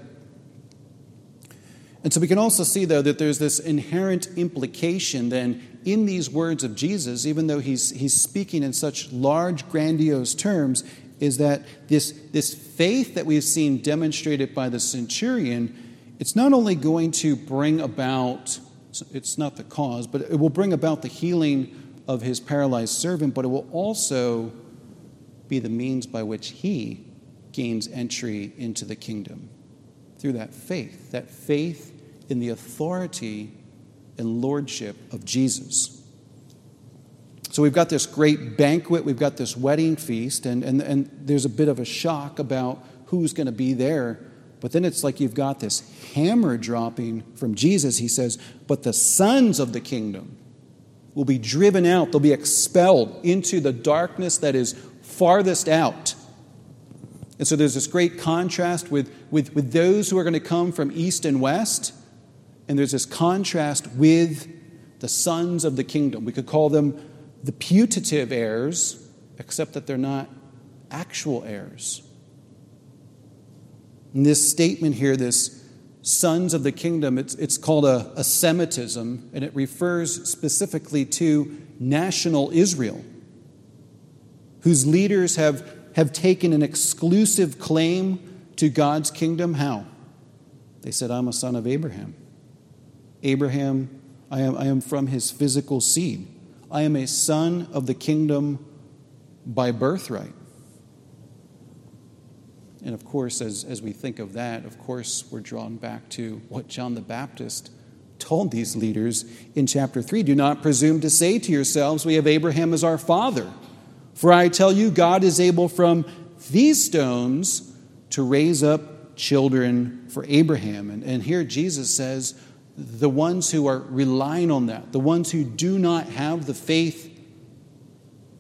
And so we can also see, though, that there's this inherent implication then in these words of Jesus, even though he's, he's speaking in such large, grandiose terms, is that this, this faith that we've seen demonstrated by the centurion, it's not only going to bring about, it's not the cause, but it will bring about the healing of his paralyzed servant, but it will also be the means by which he gains entry into the kingdom through that faith, that faith in the authority and lordship of Jesus. So we've got this great banquet, we've got this wedding feast, and, and, and there's a bit of a shock about who's going to be there. But then it's like you've got this hammer dropping from Jesus. He says, but the sons of the kingdom will be driven out. They'll be expelled into the darkness that is farthest out. And so there's this great contrast with, with, with those who are going to come from east and west. And there's this contrast with the sons of the kingdom. We could call them the putative heirs, except that they're not actual heirs. In this statement here, this sons of the kingdom, it's, it's called a, a Semitism, and it refers specifically to national Israel, whose leaders have, have taken an exclusive claim to God's kingdom. How? They said, I'm a son of Abraham. Abraham, I am, I am from his physical seed. I am a son of the kingdom by birthright. And of course, as, as we think of that, of course, we're drawn back to what John the Baptist told these leaders in chapter three. Do not presume to say to yourselves, we have Abraham as our father. For I tell you, God is able from these stones to raise up children for Abraham. And, and here Jesus says, the ones who are relying on that, the ones who do not have the faith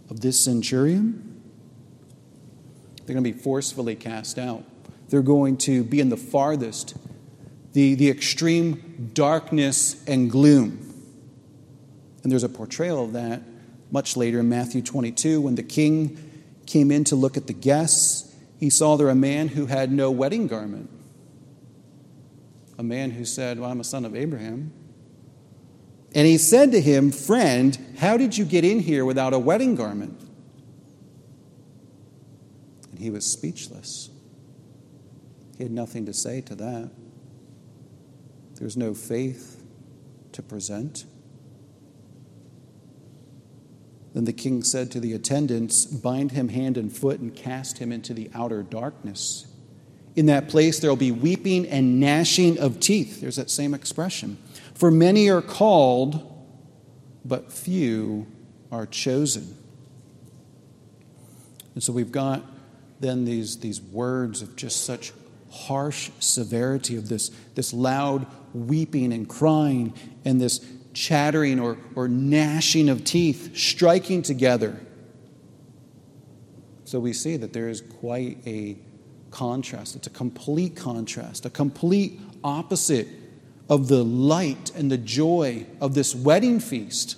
of this centurion? They're going to be forcefully cast out. They're going to be in the farthest, the, the extreme darkness and gloom. And there's a portrayal of that much later in Matthew twenty-two. When the king came in to look at the guests, he saw there a man who had no wedding garment. A man who said, well, I'm a son of Abraham. And he said to him, friend, how did you get in here without a wedding garment? And he was speechless. He had nothing to say to that. There's no faith to present. Then the king said to the attendants, bind him hand and foot and cast him into the outer darkness. In that place there will be weeping and gnashing of teeth. There's that same expression. For many are called, but few are chosen. And so we've got then these, these words of just such harsh severity, of this, this loud weeping and crying and this chattering or, or gnashing of teeth, striking together. So we see that there is quite a contrast. It's a complete contrast, a complete opposite of the light and the joy of this wedding feast.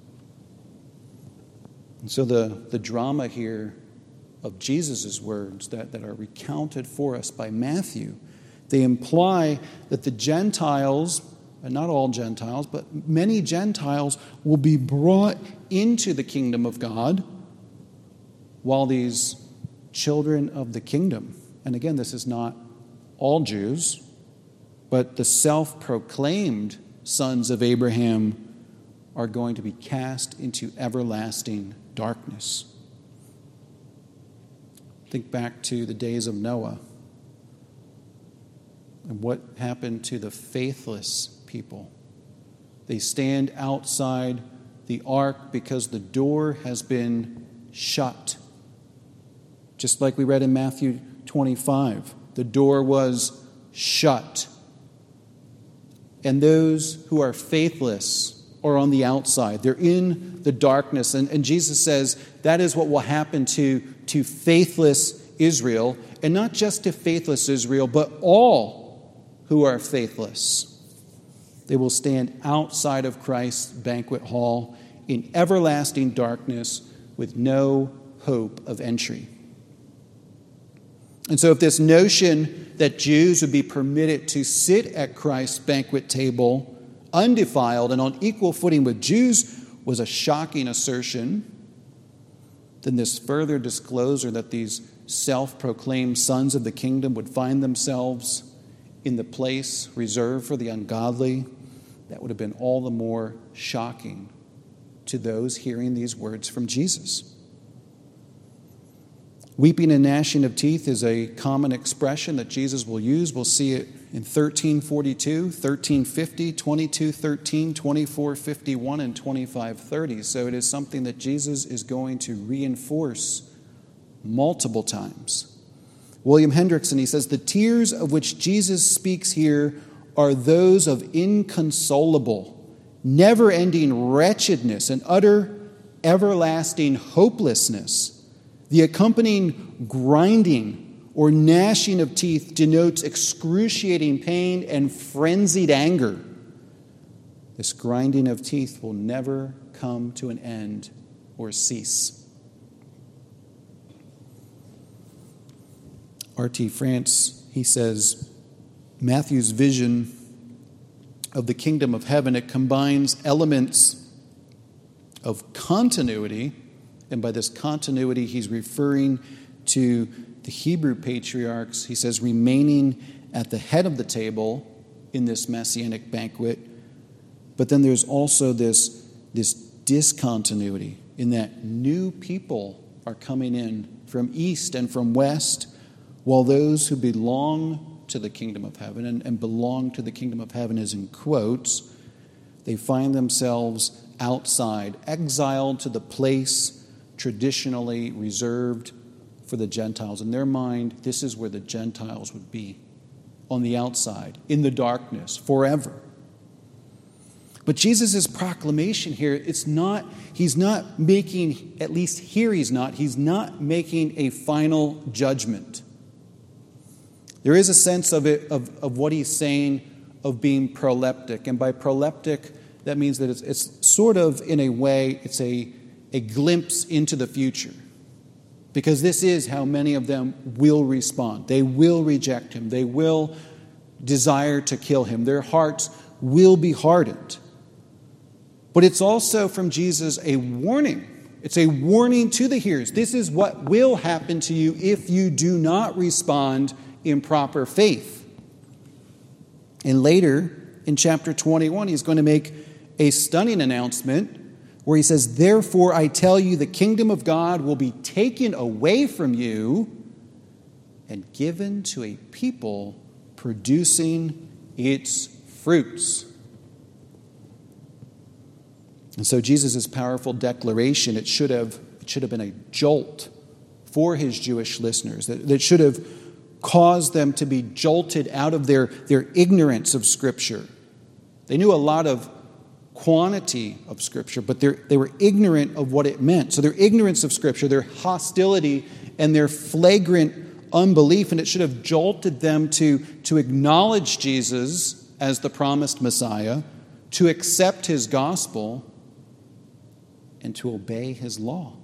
And so the, the drama here of Jesus' words that, that are recounted for us by Matthew, they imply that the Gentiles, and not all Gentiles, but many Gentiles will be brought into the kingdom of God, while these children of the kingdom, and again, this is not all Jews, but the self-proclaimed sons of Abraham are going to be cast into everlasting darkness. Think back to the days of Noah and what happened to the faithless people. They stand outside the ark because the door has been shut. Just like we read in Matthew twenty-five, the door was shut. And those who are faithless are on the outside. They're in the darkness. And, and Jesus says that is what will happen to, to faithless Israel. And not just to faithless Israel, but all who are faithless. They will stand outside of Christ's banquet hall in everlasting darkness with no hope of entry. And so if this notion that Jews would be permitted to sit at Christ's banquet table undefiled and on equal footing with Jews was a shocking assertion, then this further disclosure that these self-proclaimed sons of the kingdom would find themselves in the place reserved for the ungodly, that would have been all the more shocking to those hearing these words from Jesus. Weeping and gnashing of teeth is a common expression that Jesus will use. We'll see it in thirteen forty-two, thirteen fifty, twenty-two thirteen, twenty-four fifty-one, and twenty-five thirty. So it is something that Jesus is going to reinforce multiple times. William Hendrickson, he says, the tears of which Jesus speaks here are those of inconsolable, never-ending wretchedness and utter, everlasting hopelessness. The accompanying grinding or gnashing of teeth denotes excruciating pain and frenzied anger. This grinding of teeth will never come to an end or cease. R T France, he says, Matthew's vision of the kingdom of heaven, it combines elements of continuity. And by this continuity, he's referring to the Hebrew patriarchs. He says, remaining at the head of the table in this messianic banquet. But then there's also this, this discontinuity in that new people are coming in from east and from west, while those who belong to the kingdom of heaven, and, and belong to the kingdom of heaven is in quotes, they find themselves outside, exiled to the place traditionally reserved for the Gentiles. In their mind, this is where the Gentiles would be, on the outside, in the darkness, forever. But Jesus' proclamation here, it's not, he's not making, at least here he's not, he's not making a final judgment. There is a sense of it, of, of what he's saying of being proleptic. And by proleptic, that means that it's, it's sort of, in a way, it's a, a glimpse into the future. Because this is how many of them will respond. They will reject him. They will desire to kill him. Their hearts will be hardened. But it's also from Jesus a warning. It's a warning to the hearers. This is what will happen to you if you do not respond in proper faith. And later, in chapter twenty-one, he's going to make a stunning announcement where he says, "Therefore I tell you, the kingdom of God will be taken away from you and given to a people producing its fruits." And so Jesus' powerful declaration, it should have, it should have been a jolt for his Jewish listeners, that, that should have caused them to be jolted out of their, their ignorance of Scripture. They knew a lot of quantity of Scripture, but they were ignorant of what it meant. So their ignorance of Scripture, their hostility, and their flagrant unbelief, and it should have jolted them to, to acknowledge Jesus as the promised Messiah, to accept his gospel, and to obey his law.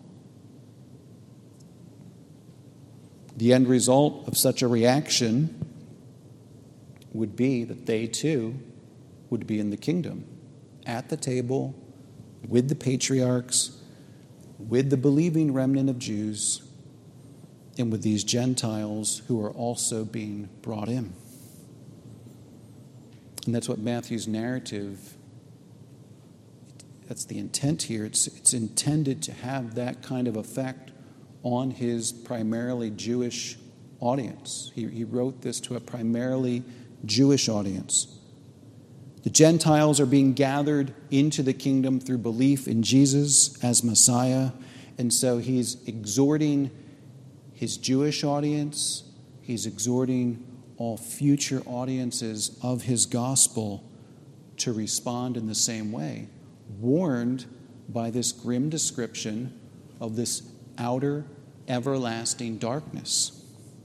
The end result of such a reaction would be that they too would be in the kingdom, at the table, with the patriarchs, with the believing remnant of Jews, and with these Gentiles who are also being brought in. And that's what Matthew's narrative, that's the intent here. It's, it's intended to have that kind of effect on his primarily Jewish audience. He, he wrote this to a primarily Jewish audience. The Gentiles are being gathered into the kingdom through belief in Jesus as Messiah. And so he's exhorting his Jewish audience, he's exhorting all future audiences of his gospel to respond in the same way, warned by this grim description of this outer everlasting darkness.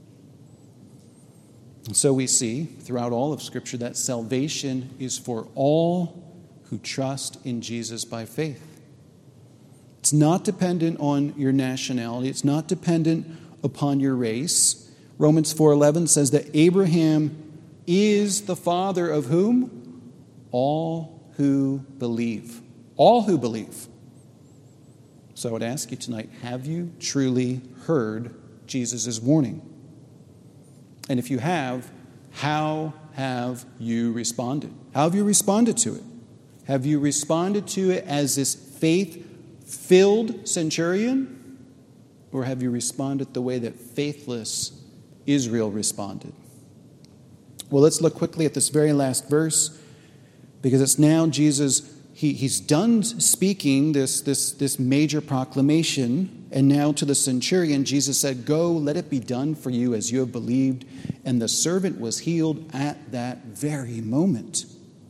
And so we see throughout all of Scripture that salvation is for all who trust in Jesus by faith. It's not dependent on your nationality. It's not dependent upon your race. Romans four eleven says that Abraham is the father of whom? All who believe. All who believe. So I would ask you tonight, have you truly heard Jesus' warning? And if you have, how have you responded? How have you responded to it? Have you responded to it as this faith-filled centurion? Or have you responded the way that faithless Israel responded? Well, let's look quickly at this very last verse, because it's now Jesus, he, he's done speaking this, this, this major proclamation. And now to the centurion, Jesus said, "Go, let it be done for you as you have believed." And the servant was healed at that very moment.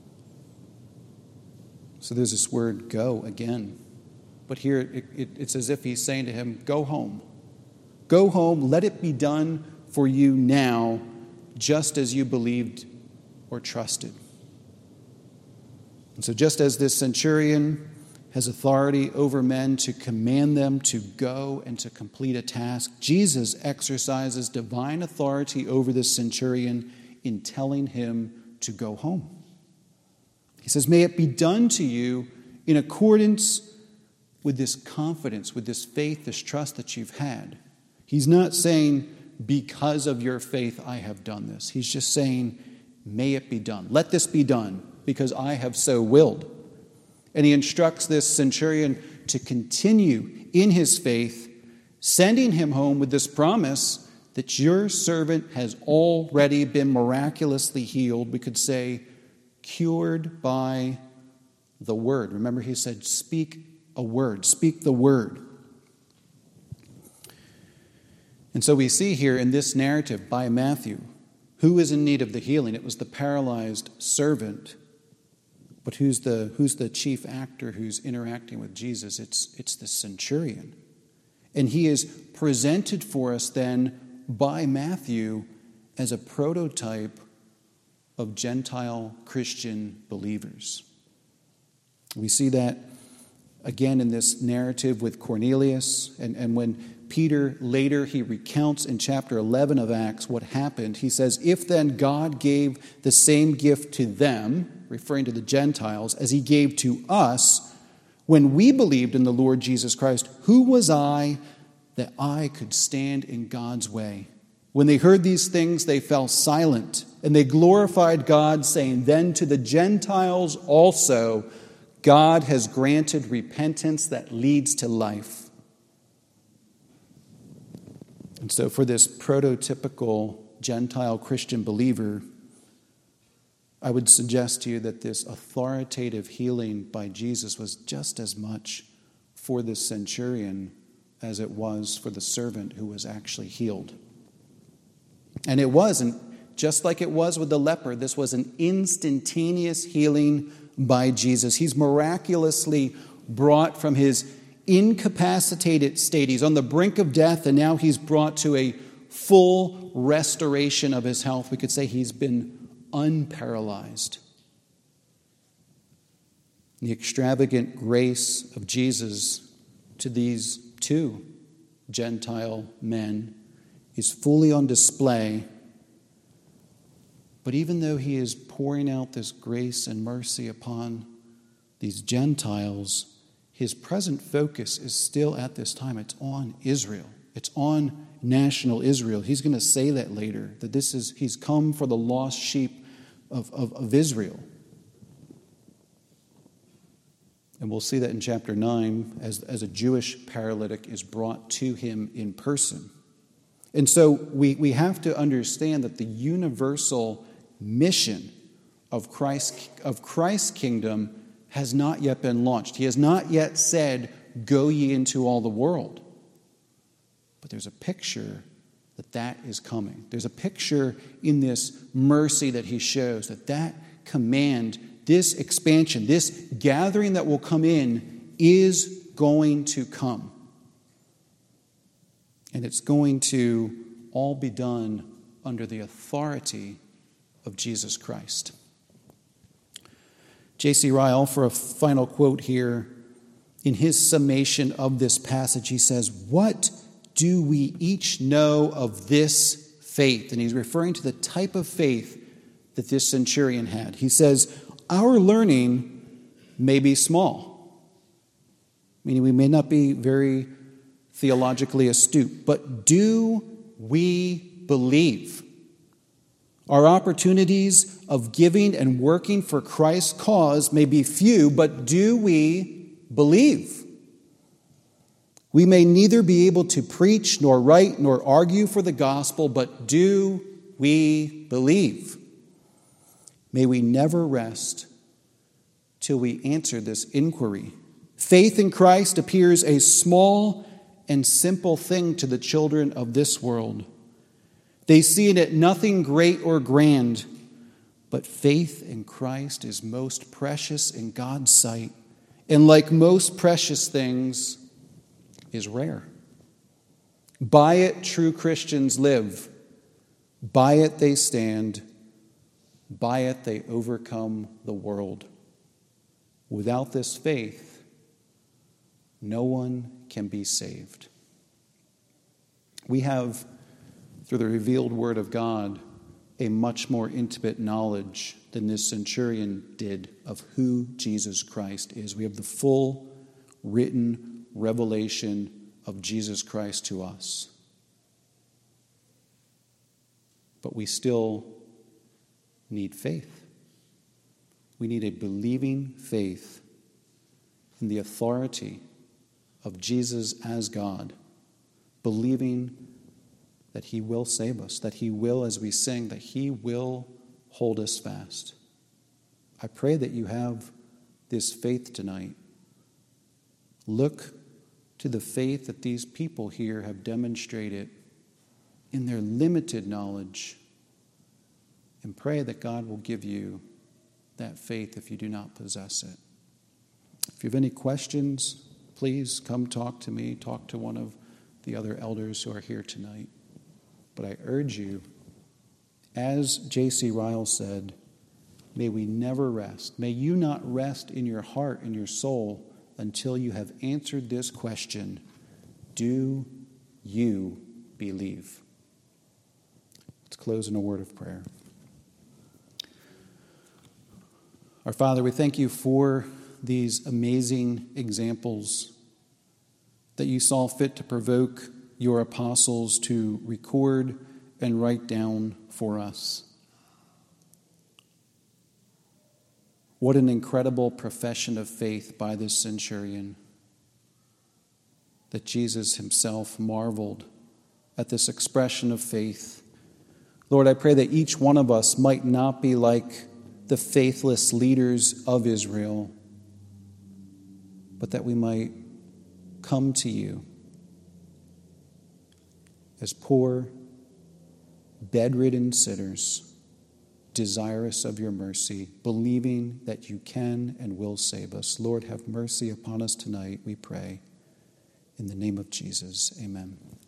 So there's this word "go" again. But here it, it, it's as if he's saying to him, "Go home. Go home, let it be done for you now, just as you believed or trusted." And so just as this centurion has authority over men to command them to go and to complete a task, Jesus exercises divine authority over this centurion in telling him to go home. He says, "May it be done to you in accordance with this confidence, with this faith, this trust that you've had." He's not saying, "Because of your faith, I have done this." He's just saying, "May it be done. Let this be done because I have so willed." And he instructs this centurion to continue in his faith, sending him home with this promise that your servant has already been miraculously healed. We could say, cured by the word. Remember, he said, speak a word, speak the word. And so we see here in this narrative by Matthew, who is in need of the healing? It was the paralyzed servant. But who's the, who's the chief actor who's interacting with Jesus? It's, it's the centurion. And he is presented for us then by Matthew as a prototype of Gentile Christian believers. We see that again in this narrative with Cornelius, and, and when Peter later, he recounts in chapter eleven of Acts what happened. He says, if then God gave the same gift to them, referring to the Gentiles, as he gave to us when we believed in the Lord Jesus Christ, who was I that I could stand in God's way? When they heard these things, they fell silent, and they glorified God, saying, then to the Gentiles also God has granted repentance that leads to life. And so for this prototypical Gentile Christian believer, I would suggest to you that this authoritative healing by Jesus was just as much for the centurion as it was for the servant who was actually healed. And it wasn't, just like it was with the leper, this was an instantaneous healing by Jesus. He's miraculously brought from his incapacitated state. He's on the brink of death, and now he's brought to a full restoration of his health. We could say he's been unparalyzed. The extravagant grace of Jesus to these two Gentile men is fully on display. But even though he is pouring out this grace and mercy upon these Gentiles, his present focus is still at this time, it's on Israel. It's on national Israel. He's going to say that later, that this is, he's come for the lost sheep of, of, of Israel. And we'll see that in chapter nine as, as a Jewish paralytic is brought to him in person. And so we, we have to understand that the universal mission of Christ, of Christ's kingdom has not yet been launched. He has not yet said, go ye into all the world. But there's a picture that that is coming. There's a picture in this mercy that he shows, that that command, this expansion, this gathering that will come in is going to come. And it's going to all be done under the authority of Jesus Christ. J C Ryle, for a final quote here, in his summation of this passage, he says, what do we each know of this faith? And he's referring to the type of faith that this centurion had. He says, our learning may be small, meaning we may not be very theologically astute, but do we believe? Our opportunities of giving and working for Christ's cause may be few, but do we believe? We may neither be able to preach, nor write, nor argue for the gospel, but do we believe? May we never rest till we answer this inquiry. Faith in Christ appears a small and simple thing to the children of this world. They see in it nothing great or grand, but faith in Christ is most precious in God's sight, and like most precious things, is rare. By it, true Christians live. By it, they stand. By it, they overcome the world. Without this faith, no one can be saved. We have, through the revealed word of God, a much more intimate knowledge than this centurion did of who Jesus Christ is. We have the full written revelation of Jesus Christ to us. But we still need faith. We need a believing faith in the authority of Jesus as God, believing that he will save us, that he will, as we sing, that he will hold us fast. I pray that you have this faith tonight. Look to the faith that these people here have demonstrated in their limited knowledge, and pray that God will give you that faith if you do not possess it. If you have any questions, please come talk to me, talk to one of the other elders who are here tonight. But I urge you, as J C Ryle said, may we never rest. May you not rest in your heart and your soul until you have answered this question: do you believe? Let's close in a word of prayer. Our Father, we thank you for these amazing examples that you saw fit to provoke your apostles to record and write down for us. What an incredible profession of faith by this centurion, that Jesus himself marveled at this expression of faith. Lord, I pray that each one of us might not be like the faithless leaders of Israel, but that we might come to you as poor, bedridden sinners, desirous of your mercy, believing that you can and will save us. Lord, have mercy upon us tonight, we pray. In the name of Jesus, amen.